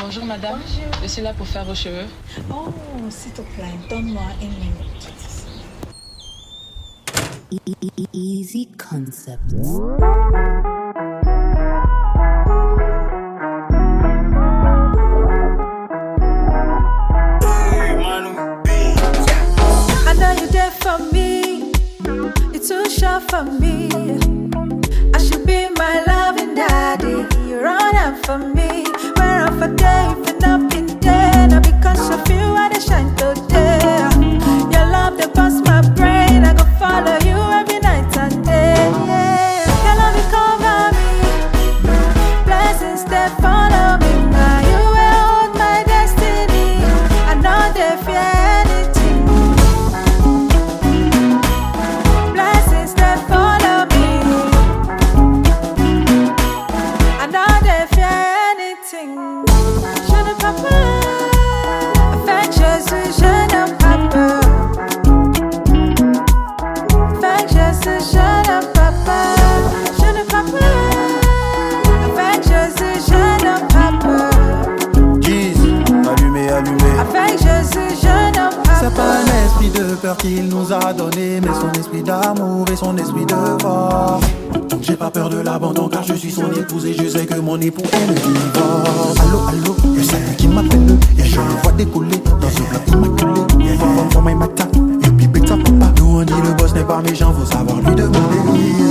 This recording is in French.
Bonjour madame, Bonjour. je suis là pour faire vos cheveux. Oh, s'il te plaît, donne-moi une minute. Easy Concepts. I know you're there for me. You're too sure for me. I should be my loving daddy. You're on up for me. Where I'm for day, if you're not been there. Now because of you, I dey shine today. Your love, they bust my brain. I go follow you every night and day. Your love, you cover me. Blessings, they follow me. Now you will hold my destiny. I know they fear anything. Blessings, they follow me. I know they fear anything. Je ne peux pas. Avec Jésus, je ne peux pas. Avec Jésus, je ne peux pas. Je ne peux pas. Avec Jésus, je ne peux pas. Jeez, allumé, allumé. Avec Jésus, je ne peux pas. C'est pas un esprit de peur qu'il nous a donné, mais son esprit d'amour et son esprit de force. Donc j'ai pas peur de l'abandon car je suis son épouse et je sais que mon époux est le divorce. Allô, allô, je sais qui m'appelle et je le vois décoller dans ce bloc immaculé. For my matin, you be better papa. Nous on dit le boss n'est pas méchant, faut savoir lui demander.